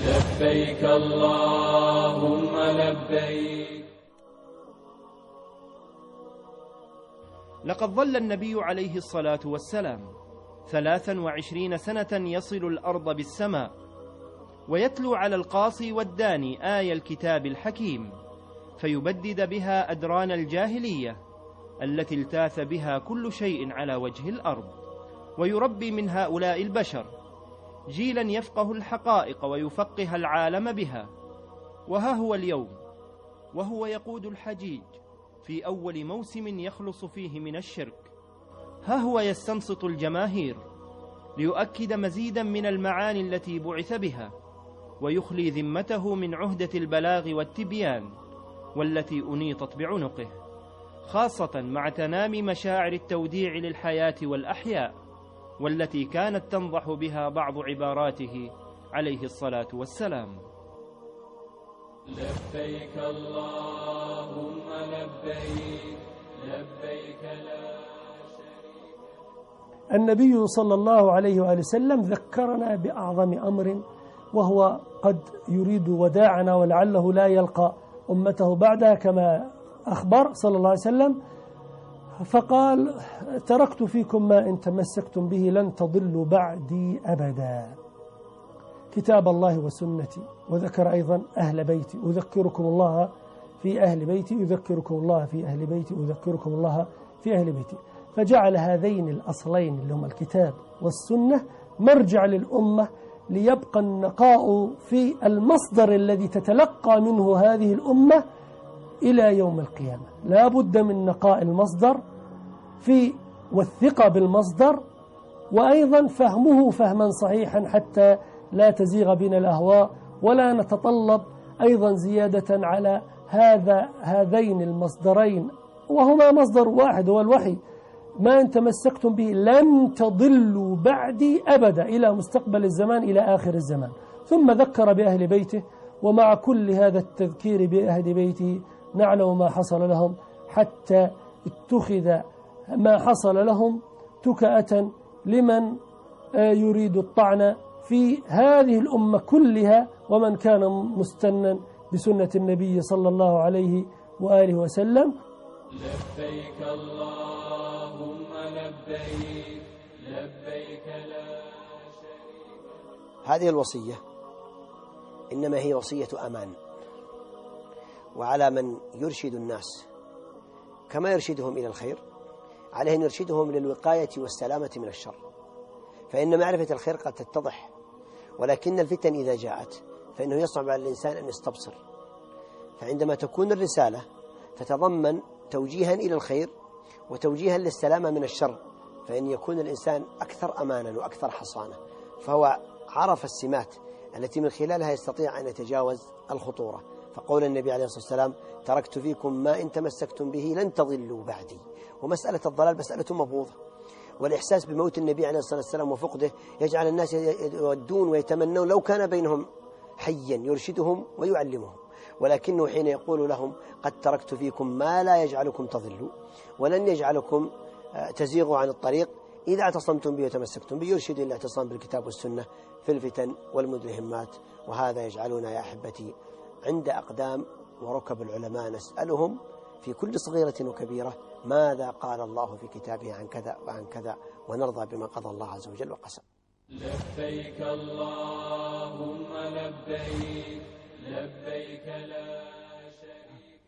لبيك اللهم لبيك. لقد ظل النبي عليه الصلاة والسلام 23 سنة يصل الأرض بالسماء، ويتلو على القاصي والداني آي الكتاب الحكيم، فيبدد بها أدران الجاهلية التي التاث بها كل شيء على وجه الأرض، ويربي من هؤلاء البشر جيلا يفقه الحقائق ويفقه العالم بها. وها هو اليوم وهو يقود الحجيج في أول موسم يخلص فيه من الشرك. ها هو يستنصت الجماهير ليؤكد مزيدا من المعاني التي بعث بها، ويخلي ذمته من عهدة البلاغ والتبيان والتي أنيطت بعنقه، خاصة مع تنامي مشاعر التوديع للحياة والأحياء، والتي كانت تنضح بها بعض عباراته عليه الصلاة والسلام. لبيك اللهم لبيك، لبيك لا شريك. النبي صلى الله عليه وآله وسلم ذكرنا بأعظم أمر، وهو قد يريد وداعنا ولعله لا يلقى أمته بعدها كما أخبر صلى الله عليه وسلم، فقال: تركت فيكم ما إن تمسكتم به لن تضلوا بعدي أبدا، كتاب الله وسنتي. وذكر أيضا أهل بيتي، أذكركم الله في أهل بيتي، يذكركم الله في أهل بيتي، أذكركم الله في أهل بيتي. فجعل هذين الأصلين اللي هما الكتاب والسنة مرجع للأمة، ليبقى النقاء في المصدر الذي تتلقى منه هذه الأمة إلى يوم القيامة. لا بد من نقاء المصدر والثقة بالمصدر، وأيضا فهمه فهما صحيحا حتى لا تزيغ بنا الأهواء، ولا نتطلب أيضا زيادة على هذين المصدرين، وهما مصدر واحد هو الوحي. ما إن تمسكتم به لن تضلوا بعدي أبدا إلى مستقبل الزمان، إلى آخر الزمان. ثم ذكر بأهل بيته، ومع كل هذا التذكير بأهل بيته نعلم ما حصل لهم، حتى اتخذ ما حصل لهم تكأة لمن يريد الطعن في هذه الأمة كلها، ومن كان مستنا بسنة النبي صلى الله عليه وآله وسلم. لبيك اللهم لبيك، لبيك لا شريك. هذه الوصية إنما هي وصية أمان، وعلى من يرشد الناس كما يرشدهم إلى الخير عليه أن يرشدهم للوقاية والسلامة من الشر، فإن معرفة الخير قد تتضح، ولكن الفتن إذا جاءت فإنه يصعب على الإنسان أن يستبصر. فعندما تكون الرسالة تتضمن توجيها إلى الخير وتوجيها للسلامة من الشر، فإن يكون الإنسان أكثر أمانا وأكثر حصانة، فهو عرف السمات التي من خلالها يستطيع أن يتجاوز الخطورة. فقول النبي عليه الصلاة والسلام: تركت فيكم ما إن تمسكتم به لن تضلوا بعدي. ومسألة الضلال مسألة مبغوضة، والإحساس بموت النبي عليه الصلاة والسلام وفقده يجعل الناس يودون ويتمنون لو كان بينهم حيا يرشدهم ويعلمهم، ولكنه حين يقول لهم: قد تركت فيكم ما لا يجعلكم تضلوا ولن يجعلكم تزيغوا عن الطريق إذا اعتصمتم به وتمسكتم به، يرشد إلى الاعتصام بالكتاب والسنة في الفتن والمدلهمات. وهذا يجعلنا يا أحبتي عند أقدام وركب العلماء نسألهم في كل صغيرة وكبيرة: ماذا قال الله في كتابه عن كذا وعن كذا، ونرضى بما قضى الله عز وجل وقسم. لبيك اللهم لبيك، لبيك لا شريك.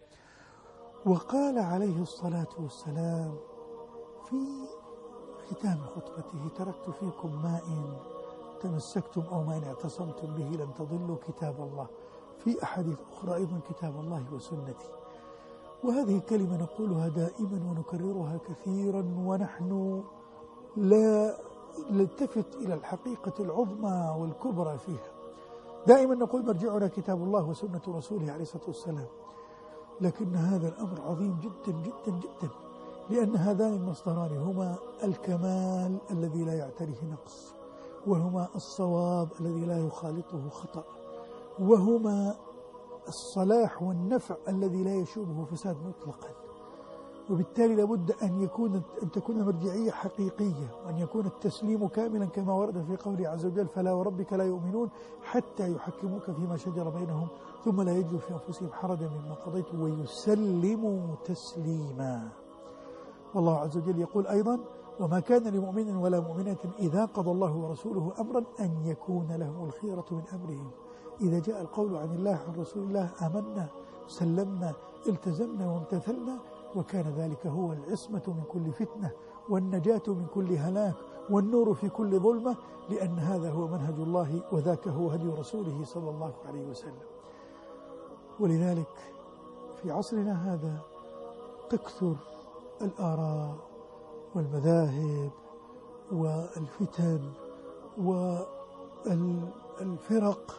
وقال عليه الصلاة والسلام في ختام خطبته: تركت فيكم ما إن تمسكتم أو ما إن اعتصمتم به لن تضلوا كتاب الله. في أحاديث أخرى أيضا: كتاب الله وسنتي. وهذه كلمة نقولها دائما ونكررها كثيرا، ونحن لا نلتفت إلى الحقيقة العظمى والكبرى فيها. دائما نقول مرجعنا كتاب الله وسنة رسوله عليه الصلاة والسلام، لكن هذا الأمر عظيم جدا جدا جدا، لأن هذان المصدران هما الكمال الذي لا يعتريه نقص، وهما الصواب الذي لا يخالطه خطأ، وهما الصلاح والنفع الذي لا يشوبه فساد مطلقا. وبالتالي لابد أن تكون المرجعية حقيقية، وأن يكون التسليم كاملا كما ورد في قوله عز وجل: فلا وربك لا يؤمنون حتى يحكموك فيما شجر بينهم ثم لا يجدوا في أنفسهم حرجا مما قضيت ويسلموا تسليما. والله عز وجل يقول أيضا: وما كان لمؤمن ولا مؤمنة إذا قضى الله ورسوله أمرا أن يكون لهم الخيرة من أمرهم. إذا جاء القول عن الله عن رسول الله آمنا سلمنا التزمنا وامتثلنا، وكان ذلك هو العصمة من كل فتنة والنجاة من كل هلاك والنور في كل ظلمة، لأن هذا هو منهج الله وذاك هو هدي رسوله صلى الله عليه وسلم. ولذلك في عصرنا هذا تكثر الآراء والمذاهب والفتن والفرق،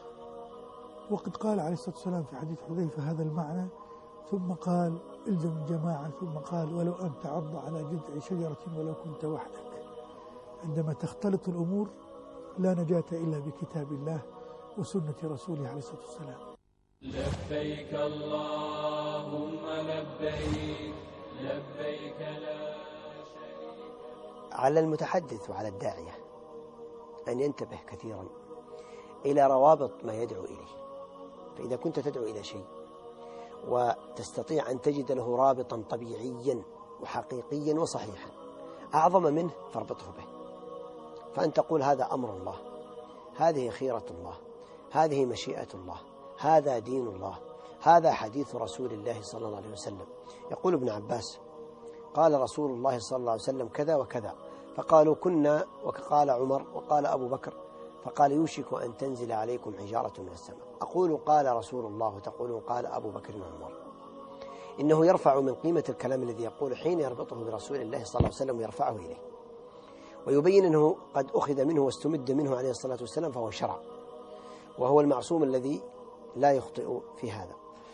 وقد قال عليه الصلاة والسلام في حديث حذيفة هذا المعنى، ثم قال: الزم الجماعة، ثم قال: ولو أن تعض على جذع شجرة ولو كنت وحدك. عندما تختلط الأمور لا نجاة إلا بكتاب الله وسنة رسوله عليه الصلاة والسلام. لبيك اللهم لبيك لبيك لا شريك. على المتحدث وعلى الداعية أن ينتبه كثيرا إلى روابط ما يدعو إليه. فإذا كنت تدعو إلى شيء وتستطيع أن تجد له رابطا طبيعيا وحقيقيا وصحيحا أعظم منه فاربطه به، فأن تقول: هذا أمر الله، هذه خيرة الله، هذه مشيئة الله، هذا دين الله، هذا حديث رسول الله صلى الله عليه وسلم. يقول ابن عباس: قال رسول الله صلى الله عليه وسلم كذا وكذا، فقالوا: كنا، وقال عمر وقال أبو بكر، فقال: يوشك أن تنزل عليكم حجارة من السماء. أقول: قال رسول الله، وتقولون قال أبو بكر وعمر. إنه يرفع من قيمة الكلام الذي يقول حين يربطه برسول الله صلى الله عليه وسلم ويرفعه إليه، ويبين أنه قد أخذ منه واستمد منه عليه الصلاة والسلام، فهو شرع، وهو المعصوم الذي لا يخطئ في هذا.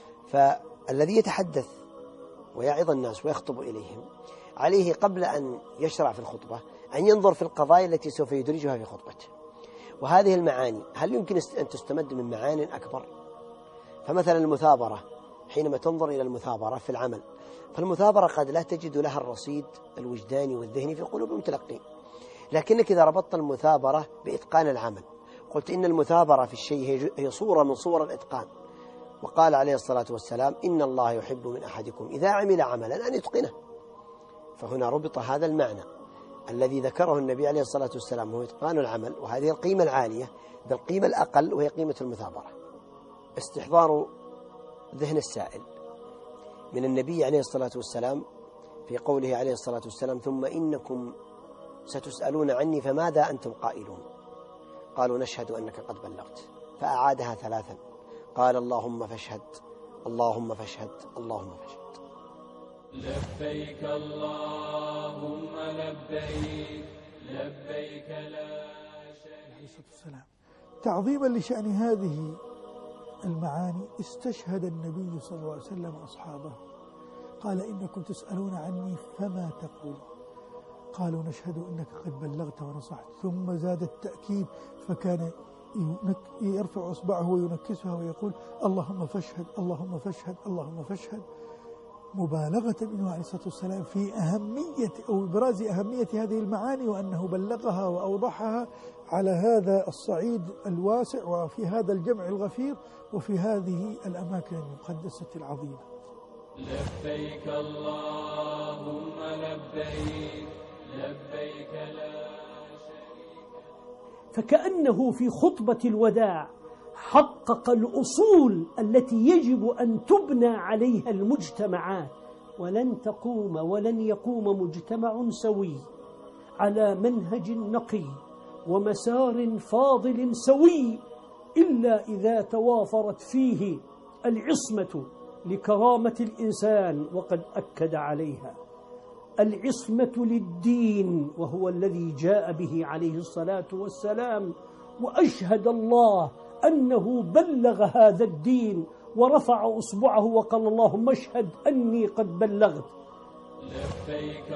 فالذي يتحدث ويعظ الناس ويخطب إليهم عليه قبل أن يشرع في الخطبة أن ينظر في القضايا التي سوف يدرجها في خطبته، وهذه المعاني هل يمكن أن تستمد من معان أكبر؟ فمثلا المثابرة، حينما تنظر إلى المثابرة في العمل، فالمثابرة قد لا تجد لها الرصيد الوجداني والذهني في قلوب المتلقين، لكنك إذا ربطت المثابرة بإتقان العمل، قلت إن المثابرة في الشيء هي صورة من صور الإتقان، وقال عليه الصلاة والسلام: إن الله يحب من أحدكم إذا عمل عملا أن يتقنه. فهنا ربط هذا المعنى الذي ذكره النبي عليه الصلاة والسلام، هو إتقان العمل، وهذه القيمة العالية، بالقيمة الأقل وهي قيمة المثابرة. استحضار ذهن السائل من النبي عليه الصلاة والسلام في قوله عليه الصلاة والسلام: ثم إنكم ستسألون عني فماذا أنتم قائلون؟ قالوا: نشهد أنك قد بلغت. فأعادها ثلاثا، قال: اللهم فاشهد، اللهم فاشهد، اللهم فاشهد. لبيك اللهم لبيك لبيك لا شريك. تعظيما لشأن هذه المعاني استشهد النبي صلى الله عليه وسلم أصحابه، قال: إنكم تسألون عني فما تقول؟ قالوا: نشهد أنك قد بلغت ونصحت. ثم زاد التأكيد، فكان يرفع أصبعه وينكسها ويقول: اللهم فاشهد، اللهم فاشهد، اللهم فاشهد، مبالغة منه عليه الصلاة والسلام في أهمية أو إبراز أهمية هذه المعاني، وأنه بلغها وأوضحها على هذا الصعيد الواسع وفي هذا الجمع الغفير وفي هذه الأماكن المقدسة العظيمة. لبيك اللهم لبيك لبيك لا شريك. فكأنه في خطبة الوداع حقق الأصول التي يجب أن تبنى عليها المجتمعات، ولن تقوم ولن يقوم مجتمع سوي على منهج نقي ومسار فاضل سوي إلا إذا توافرت فيه العصمة لكرامة الإنسان، وقد أكد عليها العصمة للدين، وهو الذي جاء به عليه الصلاة والسلام، وأشهد الله أنه بلغ هذا الدين ورفع أصبعه وقال: اللهم اشهد أني قد بلغت. لبيك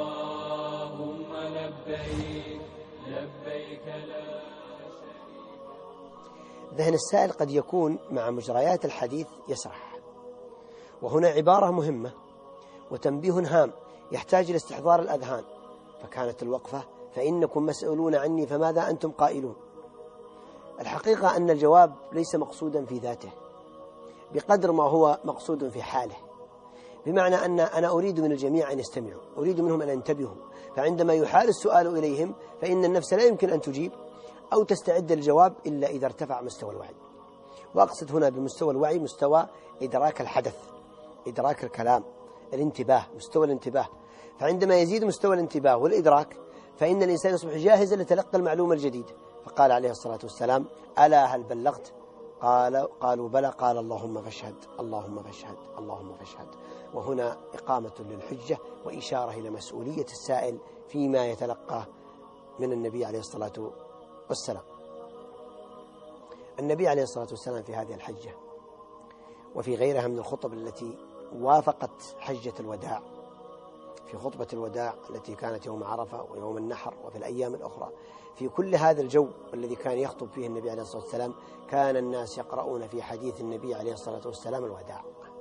اللهم لبيك لبيك لا شريك. ذهن السائل قد يكون مع مجريات الحديث يسرح، وهنا عبارة مهمة وتنبيه هام يحتاج إلى استحضار الأذهان. فكانت الوقفة: فإنكم مسؤولون عني فماذا أنتم قائلون. الحقيقة أن الجواب ليس مقصودا في ذاته بقدر ما هو مقصود في حاله، بمعنى أن أنا أريد من الجميع أن يستمعوا، أريد منهم أن ينتبهوا. فعندما يحال السؤال إليهم فإن النفس لا يمكن أن تجيب أو تستعد للجواب إلا إذا ارتفع مستوى الوعي. وأقصد هنا بمستوى الوعي مستوى إدراك الحدث، إدراك الكلام، الانتباه، مستوى الانتباه. فعندما يزيد مستوى الانتباه والإدراك فإن الإنسان يصبح جاهزا لتلقي المعلومة الجديدة. فقال عليه الصلاة والسلام: ألا هل بلغت؟ قالوا بلى. قال: اللهم فاشهد، اللهم فاشهد، اللهم فاشهد. وهنا إقامة للحجة وإشارة إلى مسؤولية السائل فيما يتلقاه من النبي عليه الصلاة والسلام. النبي عليه الصلاة والسلام في هذه الحجة وفي غيرها من الخطب التي وافقت حجة الوداع، في خطبة الوداع التي كانت يوم عرفة ويوم النحر وفي الأيام الأخرى، في كل هذا الجو الذي كان يخطب فيه النبي عليه الصلاة والسلام كان الناس يقرؤون في حديث النبي عليه الصلاة والسلام الوداع.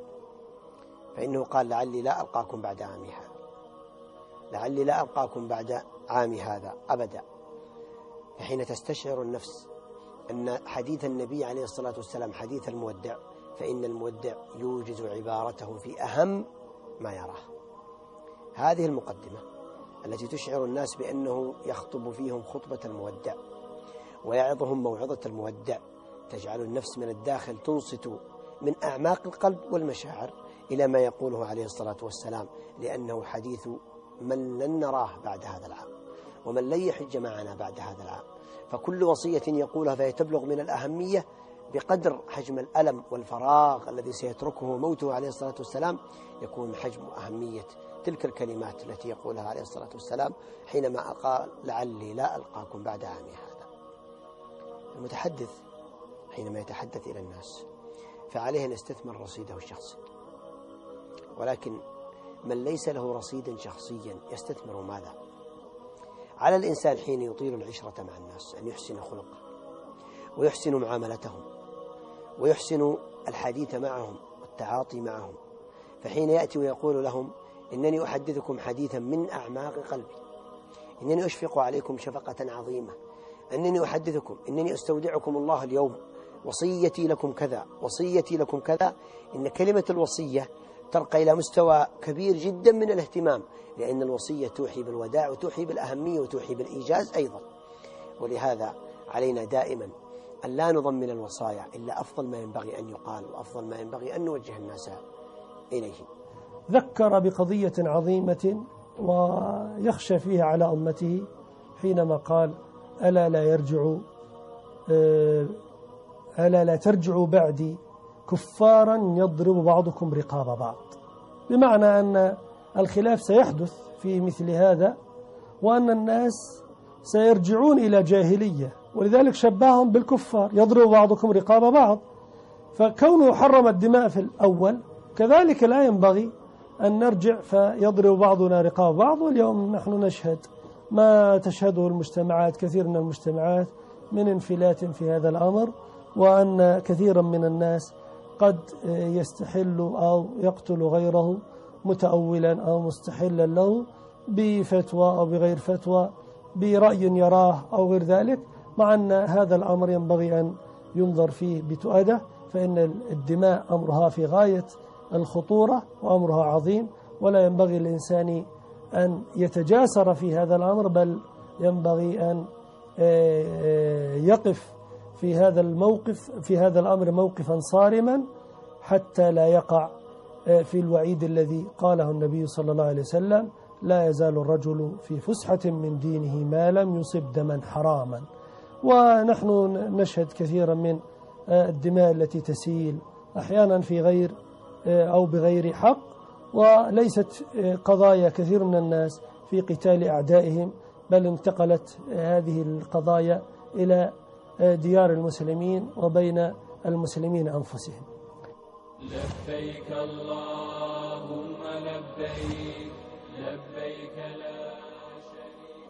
فإنه قال: لعلي لا ألقاكم بعد عامي هذا، لعلي لا ألقاكم بعد عامي هذا أبدا. فحين تستشعر النفس أن حديث النبي عليه الصلاة والسلام حديث المودع، فإن المودع يوجز عبارته في أهم ما يراه. هذه المقدمة التي تشعر الناس بأنه يخطب فيهم خطبة المودع ويعظهم موعظة المودع تجعل النفس من الداخل تنصت من أعماق القلب والمشاعر إلى ما يقوله عليه الصلاة والسلام، لأنه حديث من لن نراه بعد هذا العام ومن لن يحج معنا بعد هذا العام. فكل وصية يقولها فهي تبلغ من الأهمية بقدر حجم الألم والفراغ الذي سيتركه موته عليه الصلاة والسلام، يكون حجم أهمية تلك الكلمات التي يقولها عليه الصلاة والسلام حينما قال: لعلي لا ألقاكم بعد عامي هذا. المتحدث حينما يتحدث إلى الناس فعليه أن يستثمر رصيده الشخصي، ولكن من ليس له رصيد شخصيا يستثمر ماذا؟ على الإنسان حين يطيل العشرة مع الناس أن يحسن خلقه ويحسن معاملتهم ويحسن الحديث معهم والتعاطي معهم. فحين يأتي ويقول لهم: إنني أحدثكم حديثا من أعماق قلبي، إنني أشفق عليكم شفقة عظيمة، أنني أحدثكم، إنني أستودعكم الله اليوم، وصيتي لكم كذا، وصيتي لكم كذا. إن كلمة الوصية ترقى إلى مستوى كبير جدا من الاهتمام، لأن الوصية توحي بالوداع وتوحي بالأهمية وتوحي بالإيجاز أيضا. ولهذا علينا دائما أن لا نضمن الوصايا إلا أفضل ما ينبغي أن يقال وأفضل ما ينبغي أن نوجه الناس إليه. ذكر بقضية عظيمة ويخشى فيها على أمته حينما قال: ألا لا ترجعوا بعدي كفارا يضرب بعضكم رقاب بعض. بمعنى أن الخلاف سيحدث في مثل هذا، وأن الناس سيرجعون إلى جاهلية، ولذلك شبههم بالكفار، يضرب بعضكم رقاب بعض. فكونه حرم الدماء في الأول كذلك لا ينبغي أن نرجع فيضرب بعضنا رقاب بعض. واليوم نحن نشهد ما تشهده المجتمعات، كثير من المجتمعات من انفلات في هذا الأمر، وأن كثيرا من الناس قد يستحل أو يقتل غيره متأولا أو مستحلا له بفتوى أو بغير فتوى، برأي يراه أو غير ذلك، مع أن هذا الأمر ينبغي أن ينظر فيه بتؤدة، فإن الدماء أمرها في غاية الخطورة وأمرها عظيم، ولا ينبغي الإنسان أن يتجاسر في هذا الأمر، بل ينبغي أن يقف في هذا الموقف في هذا الأمر موقفا صارما حتى لا يقع في الوعيد الذي قاله النبي صلى الله عليه وسلم: لا يزال الرجل في فسحة من دينه ما لم يصب دما حراما. ونحن نشهد كثيرا من الدماء التي تسيل أحيانا في غير أو بغير حق، وليست قضايا كثير من الناس في قتال أعدائهم، بل انتقلت هذه القضايا إلى ديار المسلمين وبين المسلمين أنفسهم. لبيك اللهم لبيك، لبيك لا شريك.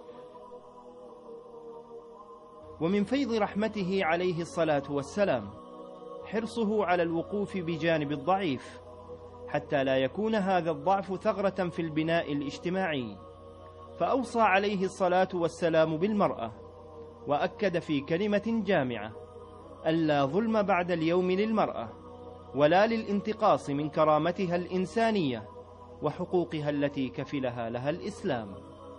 ومن فيض رحمته عليه الصلاة والسلام حرصه على الوقوف بجانب الضعيف، حتى لا يكون هذا الضعف ثغرة في البناء الاجتماعي. فأوصى عليه الصلاة والسلام بالمرأة، وأكد في كلمة جامعة: ألا ظلم بعد اليوم للمرأة، ولا للانتقاص من كرامتها الإنسانية وحقوقها التي كفلها لها الإسلام.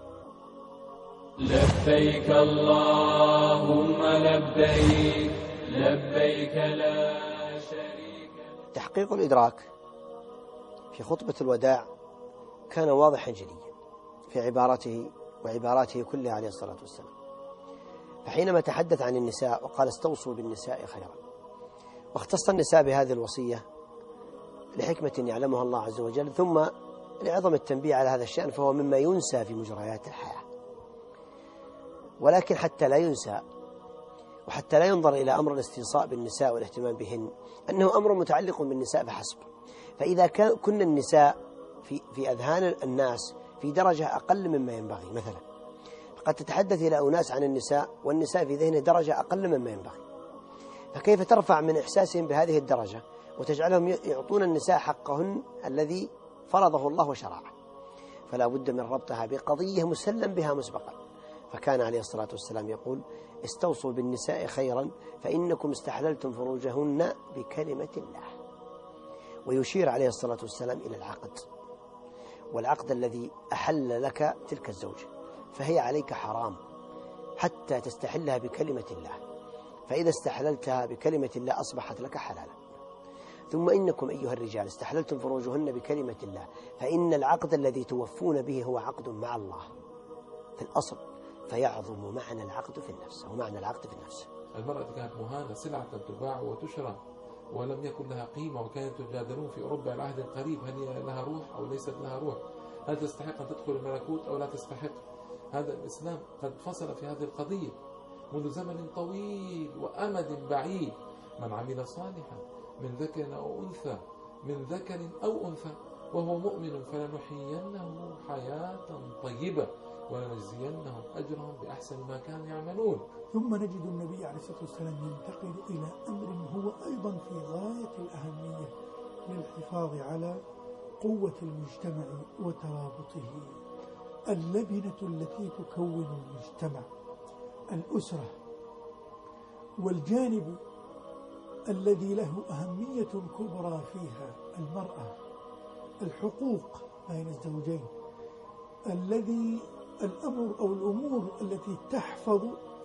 لبيك اللهم لبيك، لبيك لا شريك لك. تحقيق الإدراك في خطبة الوداع كان واضحا جليا في عبارته وعباراته كلها عليه الصلاة والسلام. فحينما تحدث عن النساء وقال: استوصوا بالنساء خيرا، واختص النساء بهذه الوصية لحكمة يعلمها الله عز وجل، ثم لعظم التنبيه على هذا الشأن، فهو مما ينسى في مجريات الحياة. ولكن حتى لا ينسى وحتى لا ينظر إلى أمر الاستيصاء بالنساء والاهتمام بهن أنه أمر متعلق بالنساء فحسب. فإذا كن النساء في أذهان الناس في درجة أقل مما ينبغي، مثلا قد تتحدث إلى أناس عن النساء والنساء في ذهنه درجة أقل مما ينبغي، فكيف ترفع من إحساسهم بهذه الدرجة وتجعلهم يعطون النساء حقهن الذي فرضه الله وشرعه؟ فلا بد من ربطها بقضية مسلم بها مسبقا. فكان عليه الصلاة والسلام يقول: استوصوا بالنساء خيرا فإنكم استحللتم فروجهن بكلمة الله. ويشير عليه الصلاة والسلام إلى العقد، والعقد الذي أحل لك تلك الزوجة فهي عليك حرام حتى تستحلها بكلمة الله، فإذا استحللتها بكلمة الله أصبحت لك حلالا. ثم إنكم أيها الرجال استحللتم فروجهن بكلمة الله، فإن العقد الذي توفون به هو عقد مع الله في الأصل، فيعظم معنى العقد في النفس، أو معنى العقد في النفس. المرأة كانت مهانة، سلعة تباع وتشرى، ولم يكن لها قيمة، وكانت تجادلون في أوروبا العهد القريب: هل هي لها روح أو ليست لها روح؟ هل تستحق أن تدخل الملكوت أو لا تستحق؟ هذا الإسلام قد فصل في هذه القضية منذ زمن طويل وأمد بعيد. من عمل صالحا من ذكر أو أنثى، من ذكر أو أنثى وهو مؤمن فلنحيينه حياة طيبة ولنجزينهم أجرهم بأحسن ما كانوا يعملون. ثم نجد النبي عليه الصلاة والسلام ينتقل إلى أمر هو أيضا في غاية الأهمية للحفاظ على قوة المجتمع وترابطه. اللبنة التي تكون المجتمع، الأسرة، والجانب الذي له أهمية كبرى فيها المرأة، الحقوق بين الزوجين، الذي الأمور التي تحفظ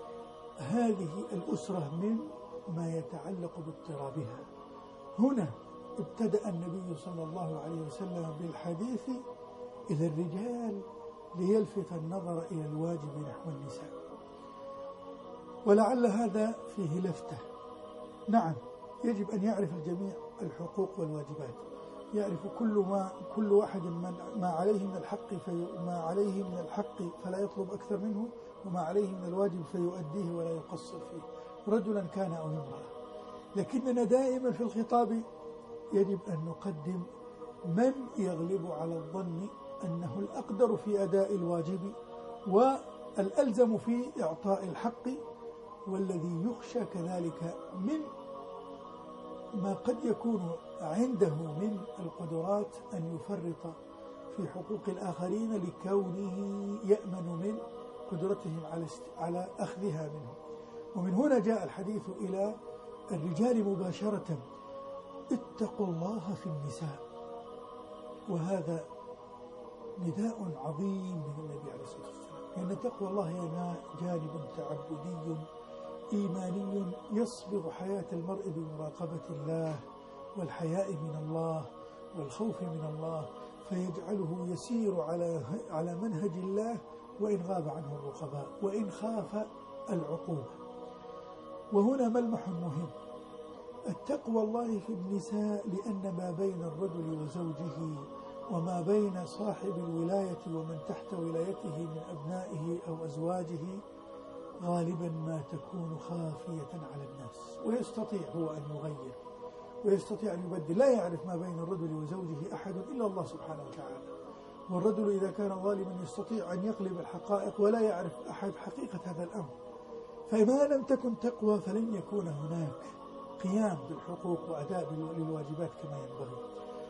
هذه الأسرة من ما يتعلق باضطرابها. هنا ابتدأ النبي صلى الله عليه وسلم بالحديث إلى الرجال ليلفت النظر إلى الواجب نحو النساء، ولعل هذا فيه لفتة. نعم، يجب أن يعرف الجميع الحقوق والواجبات، يعرف كل واحد ما عليه من الحق فلا يطلب أكثر منه، وما عليه من الواجب فيؤديه ولا يقصر فيه، رجلا كان أو امرأة. لكننا دائما في الخطاب يجب أن نقدم من يغلب على الظن أنه الأقدر في أداء الواجب والألزم في إعطاء الحق، والذي يخشى كذلك من ما قد يكون عنده من القدرات أن يفرط في حقوق الآخرين لكونه يأمن من قدرتهم على أخذها منه. ومن هنا جاء الحديث إلى الرجال مباشرة: اتقوا الله في النساء. وهذا نداء عظيم من النبي عليه الصلاة والسلام، لأن تقوى الله هي جانب تعبدي إيماني يصبغ حياة المرء بمراقبة الله والحياء من الله والخوف من الله، فيجعله يسير على منهج الله وإن غاب عنه الرقباء، وإن خاف العقوبة. وهنا ملمح مهم: التقوى الله في النساء، لأن ما بين الرجل وزوجه وما بين صاحب الولاية ومن تحت ولايته من أبنائه أو أزواجه غالبا ما تكون خافية على الناس، ويستطيع هو أن يغير ويستطيع أن يبدل. لا يعرف ما بين الرجل وزوجه أحد إلا الله سبحانه وتعالى. والرجل إذا كان ظالما يستطيع أن يقلب الحقائق، ولا يعرف أحد حقيقة هذا الأمر. فما لم تكن تقوى فلن يكون هناك قيام بالحقوق وأداء للواجبات كما ينبغي.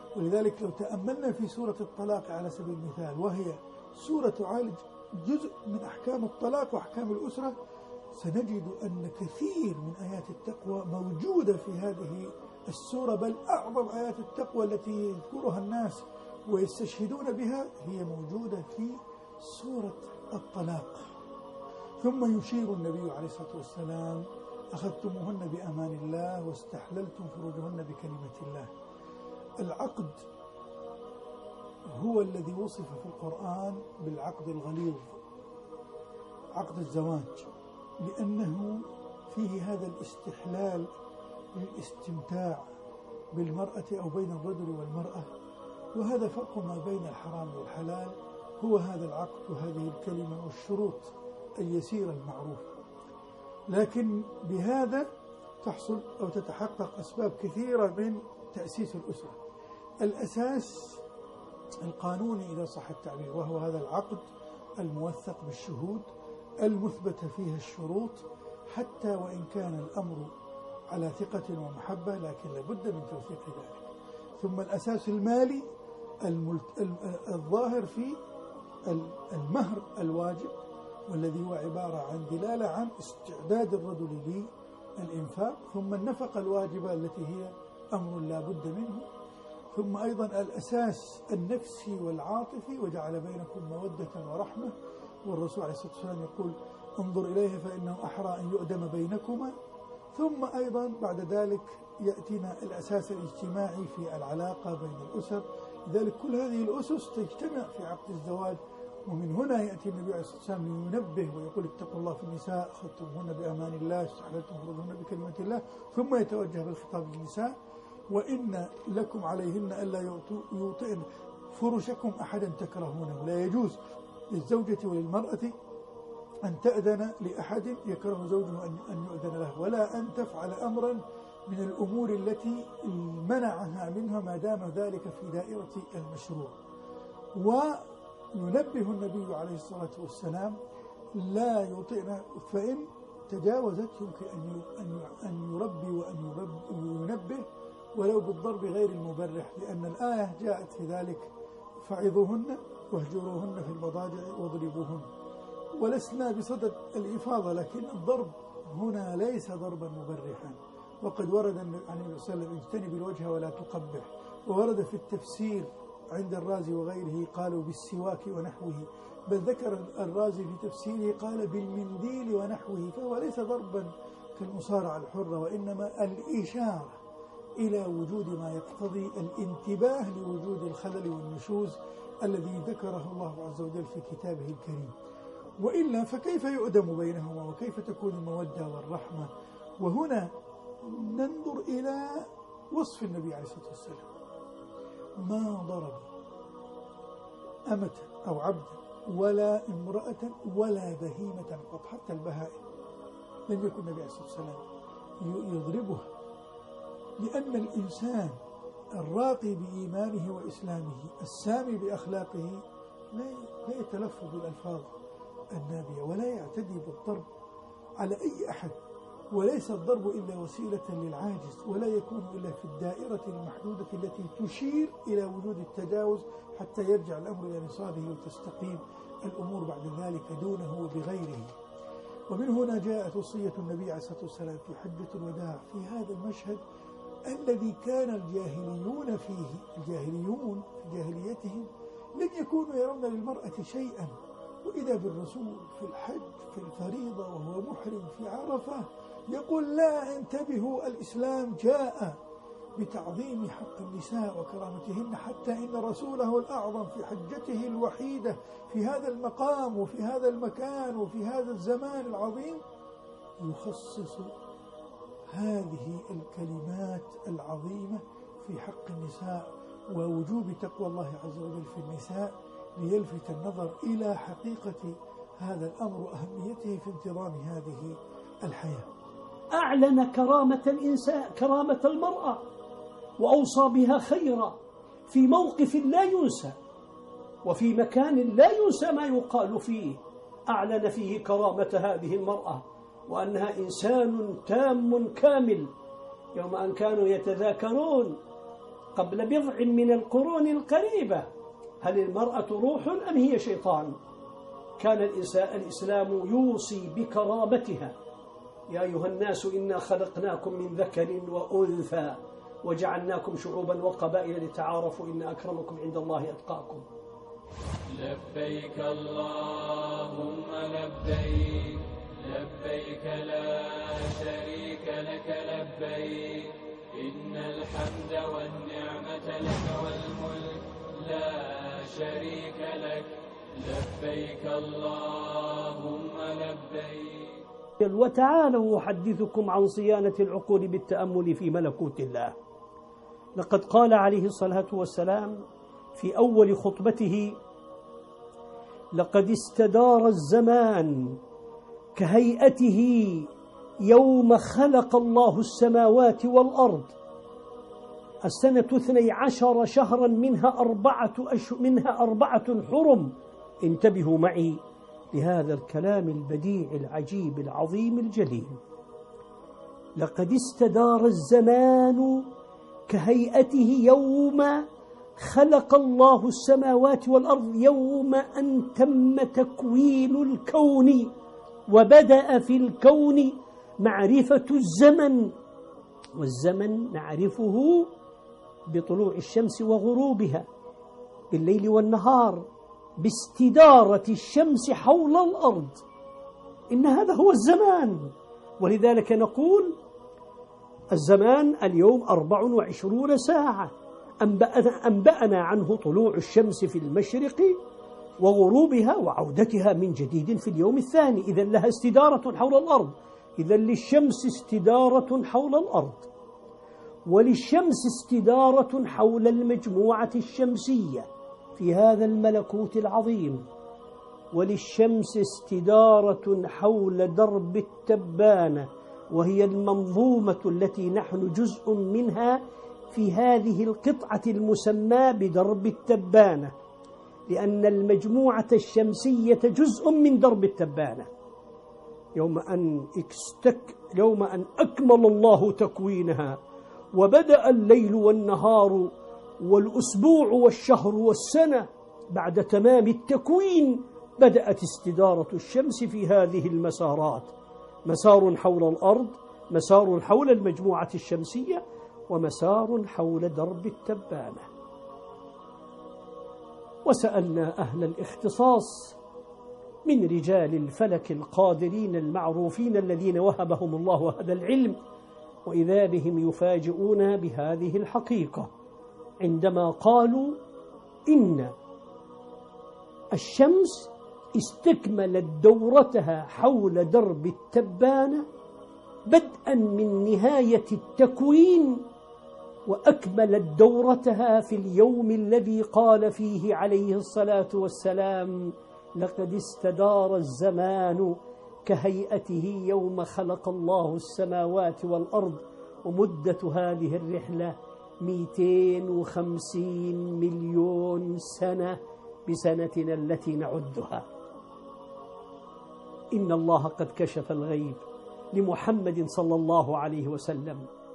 ولذلك لو تأملنا في سورة الطلاق على سبيل المثال، وهي سورة تعالج جزء من أحكام الطلاق وأحكام الأسرة، سنجد أن كثير من آيات التقوى موجودة في هذه السورة، بل أعظم آيات التقوى التي يذكرها الناس ويستشهدون بها هي موجودة في سورة الطلاق. ثم يشير النبي عليه الصلاة والسلام: أخذتموهن بأمان الله واستحللتم فروجهن بكلمة الله. العقد هو الذي وصف في القرآن بالعقد الغليظ، عقد الزواج، لأنه فيه هذا الاستحلال للاستمتاع بالمرأة أو بين الرجل والمرأة، وهذا فرق ما بين الحرام والحلال، هو هذا العقد وهذه الكلمة والشروط اليسيرة المعروفة. لكن بهذا تحصل أو تتحقق أسباب كثيرة من تأسيس الأسرة. الأساس القانوني إذا صح التعبير، وهو هذا العقد الموثق بالشهود المثبت فيها الشروط، حتى وإن كان الأمر على ثقة ومحبة، لكن لابد من توثيق ذلك. ثم الأساس المالي الظاهر في المهر الواجب، والذي هو عبارة عن دلالة عن استعداد الرجل للإنفاق. ثم النفقة الواجبة التي هي أمر لا بد منه. ثم أيضا الأساس النفسي والعاطفي: وجعل بينكم مودة ورحمة، والرسول عليه الصلاة والسلام يقول: انظر إليه فإنه أحرى أن يؤدم بينكما. ثم أيضا بعد ذلك يأتينا الأساس الاجتماعي في العلاقة بين الأسر. لذلك كل هذه الأسس تجتمع في عقد الزواج. ومن هنا يأتي النبي عليه الصلاة والسلام لينبه ويقول: اتقوا الله في النساء، أخذتموهن بأمان الله، استحللتم فروجهن بكلمة الله. ثم يتوجه بالخطاب للنساء: وإن لكم عليهن ألا يوطئن فرشكم أحدا تكرهونه. لا يجوز للزوجة وللمرأة أن تأذن لأحد يكره زوجه أن يؤذن له، ولا أن تفعل أمرا من الأمور التي منعها منها ما دام ذلك في دائرة المشروع. وينبه النبي عليه الصلاة والسلام: لا يطئن، فإن تجاوزت يمكن أن يربي وأن ينبه ولو بالضرب غير المبرح، لأن الآية جاءت في ذلك: فعظوهن واهجروهن في المضاجع واضربوهن. ولسنا بصدد الإفاضة، لكن الضرب هنا ليس ضربا مبرحا. وقد ورد عن النبي صلى الله عليه وسلم: اجتنب الوجه ولا تقبح. وورد في التفسير عند الرازي وغيره قالوا بالسواك ونحوه، بل ذكر الرازي في تفسيره قال بالمنديل ونحوه، فهو ليس ضربا كالمصارعة الحرة، وإنما الإشارة إلى وجود ما يقتضي الانتباه لوجود الخلل والنشوز الذي ذكره الله عز وجل في كتابه الكريم. وإلا فكيف يؤدم بينهما، وكيف تكون المودة والرحمة؟ وهنا ننظر إلى وصف النبي عليه الصلاة والسلام: ما ضرب أمة أو عبدا ولا امرأة ولا بهيمة قط، حتى البهائم لم يكن النبي عليه الصلاة والسلام يضربها، لأن الإنسان الراقي بإيمانه وإسلامه السامي بأخلاقه لا يتلفظ بالألفاظ النابية، ولا يعتدي بالضرب على أي أحد، وليس الضرب إلا وسيلة للعاجز، ولا يكون إلا في الدائرة المحدودة التي تشير إلى وجود التجاوز حتى يرجع الأمر إلى نصابه وتستقيم الأمور بعد ذلك دونه وبغيره. ومن هنا جاءت وصية النبي عليه الصلاة والسلام في حجة الوداع في هذا المشهد الذي كان الجاهليون في جاهليتهم لم يكونوا يرون للمرأة شيئا، وإذا بالرسول في الحج في الفريضة وهو محرم في عرفة يقول: لا انتبهوا، الإسلام جاء بتعظيم حق النساء وكرامتهن، حتى إن رسوله الأعظم في حجته الوحيدة في هذا المقام وفي هذا المكان وفي هذا الزمان العظيم يخصص هذه الكلمات العظيمة في حق النساء ووجوب تقوى الله عز وجل في النساء، ليلفت النظر إلى حقيقة هذا الأمر وأهميته في انتظام هذه الحياة. أعلن كرامة الإنسان، كرامة المرأة، وأوصى بها خيرا في موقف لا ينسى وفي مكان لا ينسى ما يقال فيه. أعلن فيه كرامة هذه المرأة وأنها إنسان تام كامل. يوم أن كانوا يتذاكرون قبل بضع من القرون القريبة: هل المرأة روح أم هي شيطان؟ كان الإسلام يوصي بكرامتها: يا أيها الناس إنا خلقناكم من ذكر وأنثى وجعلناكم شعوبا وقبائل لتعارفوا إن أكرمكم عند الله أتقاكم. لبيك اللهم لبيك، لبيك لا شريك لك لبيك، إن الحمد والنعمة لك والملك لا شريك لك، لبيك اللهم لبيك. وتعالوا أحدثكم عن صيانة العقول بالتأمل في ملكوت الله. لقد قال عليه الصلاة والسلام في أول خطبته: لقد استدار الزمان كهيئته يوم خلق الله السماوات والأرض. السنة 12 شهرا منها أربعة حرم. انتبهوا معي لهذا الكلام البديع العجيب العظيم الجليل. لقد استدار الزمان كهيئته يوم خلق الله السماوات والأرض، يوم أن تم تكوين الكون وبدأ في الكون معرفة الزمن. والزمن نعرفه بطلوع الشمس وغروبها، بالليل والنهار، باستدارة الشمس حول الأرض. إن هذا هو الزمان. ولذلك نقول الزمان اليوم 24 ساعة. أنبأنا عنه طلوع الشمس في المشرق وغروبها وعودتها من جديد في اليوم الثاني. إذن لها استدارة حول الأرض. إذن للشمس استدارة حول الأرض، وللشمس استدارة حول المجموعة الشمسية في هذا الملكوت العظيم، وللشمس استدارة حول درب التبانة، وهي المنظومة التي نحن جزء منها في هذه القطعة المسمى بدرب التبانة، لأن المجموعة الشمسية جزء من درب التبانة. يوم أن أكمل الله تكوينها وبدأ الليل والنهار والأسبوع والشهر والسنة، بعد تمام التكوين بدأت استدارة الشمس في هذه المسارات: مسار حول الأرض، مسار حول المجموعة الشمسية، ومسار حول درب التبانة. وسألنا أهل الاختصاص من رجال الفلك القادرين المعروفين الذين وهبهم الله هذا العلم، وإذا بهم يفاجئون بهذه الحقيقة عندما قالوا إن الشمس استكملت دورتها حول درب التبانة بدءا من نهاية التكوين، وأكملت دورتها في اليوم الذي قال فيه عليه الصلاة والسلام: لقد استدار الزمان كهيئته يوم خلق الله السماوات والأرض. ومدة هذه الرحلة 250 مليون سنة بسنتنا التي نعدها. إن الله قد كشف الغيب لمحمد صلى الله عليه وسلم.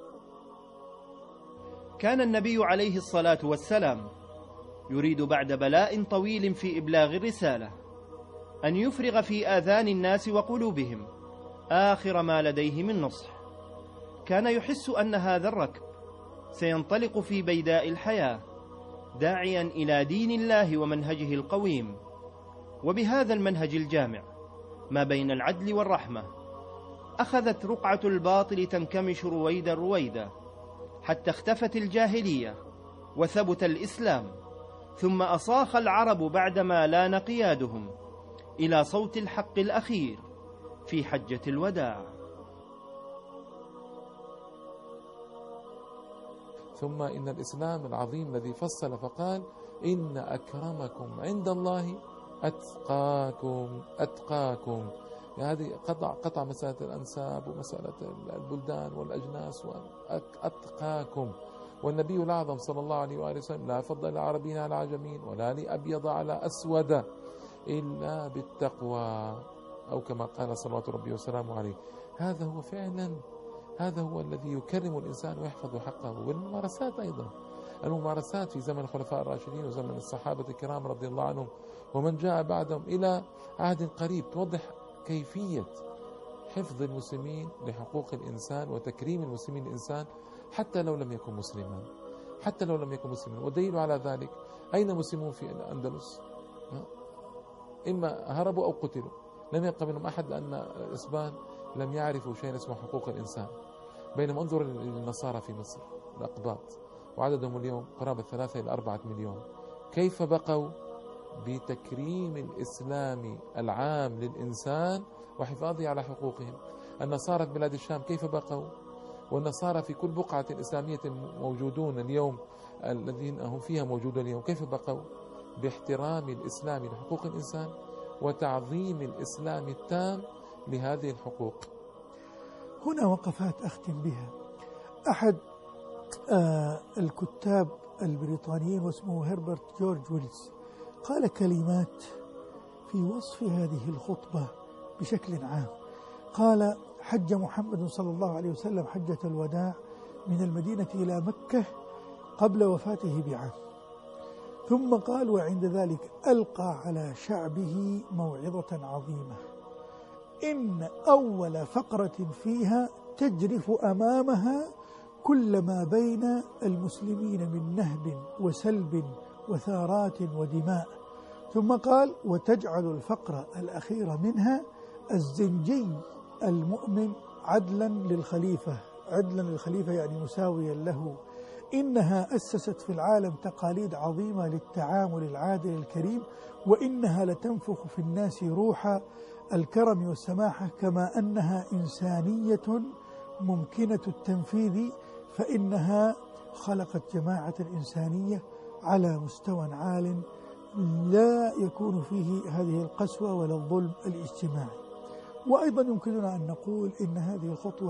كان النبي عليه الصلاة والسلام يريد بعد بلاء طويل في إبلاغ الرسالة أن يفرغ في آذان الناس وقلوبهم آخر ما لديه من نصح. كان يحس أن هذا الركب سينطلق في بيداء الحياة داعيا إلى دين الله ومنهجه القويم، وبهذا المنهج الجامع ما بين العدل والرحمة أخذت رقعة الباطل تنكمش رويدا رويدا حتى اختفت الجاهلية وثبت الإسلام. ثم أصاخ العرب بعدما لان قيادهم إلى صوت الحق الأخير في حجة الوداع. ثم إن الإسلام العظيم الذي فصل فقال: إن أكرمكم عند الله أتقاكم. هذه قطع مسألة الأنساب ومسألة البلدان والأجناس، أتقاكم. والنبي الأعظم صلى الله عليه وآله وسلم: لا فضل لعربين على عجمين ولا لأبيض على أسود إلا بالتقوى، أو كما قال صلوات ربي وسلامه عليه. هذا هو فعلا، هذا هو الذي يكرم الإنسان ويحفظ حقه. والممارسات أيضا، الممارسات في زمن الخلفاء الراشدين وزمن الصحابة الكرام رضي الله عنهم ومن جاء بعدهم إلى عهد قريب، توضح كيفية حفظ المسلمين لحقوق الإنسان وتكريم المسلمين الإنسان حتى لو لم يكن مسلما، حتى لو لم يكن مسلما. والدليل على ذلك أين مسلمون في الأندلس؟ إما هربوا أو قتلوا، لم يبقى منهم أحد، لأن الإسبان لم يعرفوا شيء اسمه حقوق الإنسان. بينما انظر للنصارى في مصر الأقباط وعددهم اليوم قرابة 3 إلى 4 مليون، كيف بقوا بتكريم الإسلام العام للإنسان وحفاظه على حقوقهم. النصارى في بلاد الشام كيف بقوا، والنصارى في كل بقعة إسلامية موجودون اليوم الذين هم فيها موجودون اليوم كيف بقوا باحترام الإسلام لحقوق الإنسان وتعظيم الإسلام التام لهذه الحقوق. هنا وقفات أختم بها. أحد الكتاب البريطانيين واسمه هربرت جورج ويلز قال كلمات في وصف هذه الخطبة بشكل عام. قال: حج محمد صلى الله عليه وسلم حجة الوداع من المدينة إلى مكة قبل وفاته بعام، ثم قال: وعند ذلك ألقى على شعبه موعظة عظيمة إن أول فقرة فيها تجرف أمامها كل ما بين المسلمين من نهب وسلب وثارات ودماء، ثم قال: وتجعل الفقرة الأخيرة منها الزنجي المؤمن عدلا للخليفة، عدلا للخليفة يعني مساويا له. إنها أسست في العالم تقاليد عظيمة للتعامل العادل الكريم، وإنها لتنفخ في الناس روح الكرم والسماحة، كما أنها إنسانية ممكنة التنفيذ، فإنها خلقت جماعة إنسانية على مستوى عال لا يكون فيه هذه القسوة ولا الظلم الاجتماعي. وأيضا يمكننا أن نقول إن هذه الخطوة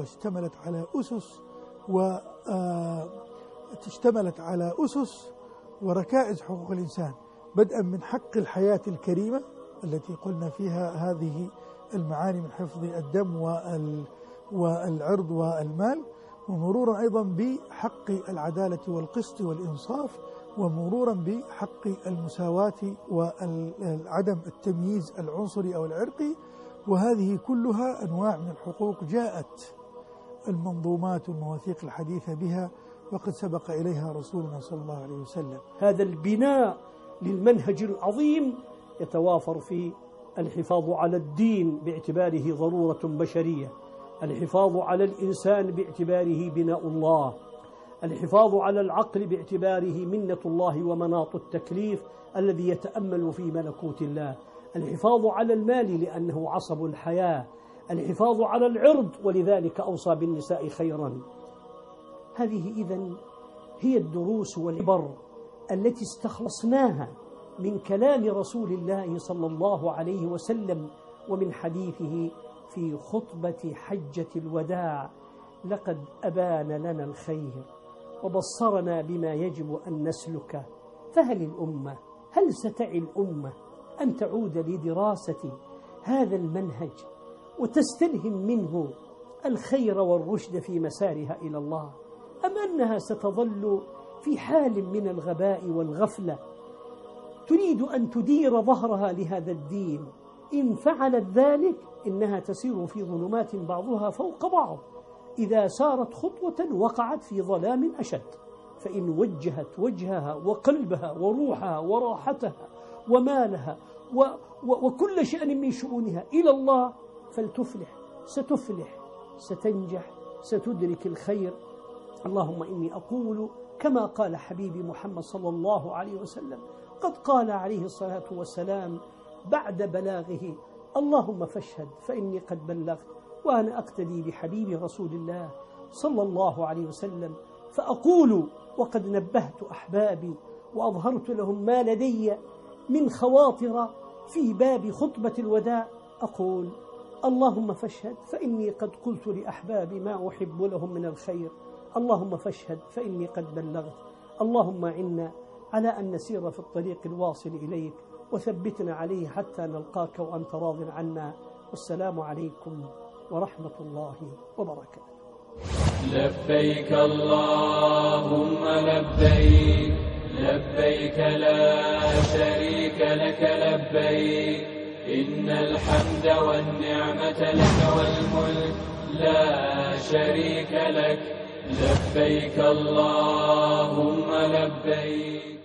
اشتملت على أسس وركائز حقوق الإنسان، بدءا من حق الحياة الكريمة التي قلنا فيها هذه المعاني من حفظ الدم والعرض والمال، ومرورا أيضا بحق العدالة والقسط والإنصاف، ومرورا بحق المساواة وعدم التمييز العنصري أو العرقي. وهذه كلها أنواع من الحقوق جاءت المنظومات والمواثيق الحديثة بها، وقد سبق إليها رسولنا صلى الله عليه وسلم. هذا البناء للمنهج العظيم يتوافر في الحفاظ على الدين باعتباره ضرورة بشرية، الحفاظ على الإنسان باعتباره بناء الله، الحفاظ على العقل باعتباره منة الله ومناط التكليف الذي يتأمل في ملكوت الله، الحفاظ على المال لأنه عصب الحياة، الحفاظ على العرض ولذلك أوصى بالنساء خيرا. هذه إذن هي الدروس والعبر التي استخلصناها من كلام رسول الله صلى الله عليه وسلم ومن حديثه في خطبة حجة الوداع. لقد أبان لنا الخير وبصرنا بما يجب أن نسلكه، هل ستعي الأمة أن تعود لدراسة هذا المنهج وتستلهم منه الخير والرشد في مسارها إلى الله، أم أنها ستظل في حال من الغباء والغفلة تريد أن تدير ظهرها لهذا الدين؟ إن فعلت ذلك إنها تسير في ظلمات بعضها فوق بعض، إذا سارت خطوة وقعت في ظلام أشد، فإن وجهت وجهها وقلبها وروحها وراحتها ومالها وكل شأن من شؤونها إلى الله فلتفلح، ستفلح، ستنجح، ستدرك الخير. اللهم إني أقول كما قال حبيبي محمد صلى الله عليه وسلم، قد قال عليه الصلاة والسلام بعد بلاغه: اللهم فاشهد فإني قد بلغت. وأنا أقتدي بحبيب رسول الله صلى الله عليه وسلم، فأقول وقد نبهت أحبابي وأظهرت لهم ما لدي من خواطر في باب خطبة الوداع، أقول: اللهم فاشهد فإني قد قلت لأحبابي ما أحب لهم من الخير، اللهم فاشهد فإني قد بلغت. اللهم عنا على أن نسير في الطريق الواصل إليك، وثبتنا عليه حتى نلقاك وأنت راض عنا. والسلام عليكم ورحمة الله وبركاته. لبيك اللهم لبيك لبيك لا شريك لك لبيك إن الحمد والنعمة لك والملك لا شريك لك لبيك اللهم لبيك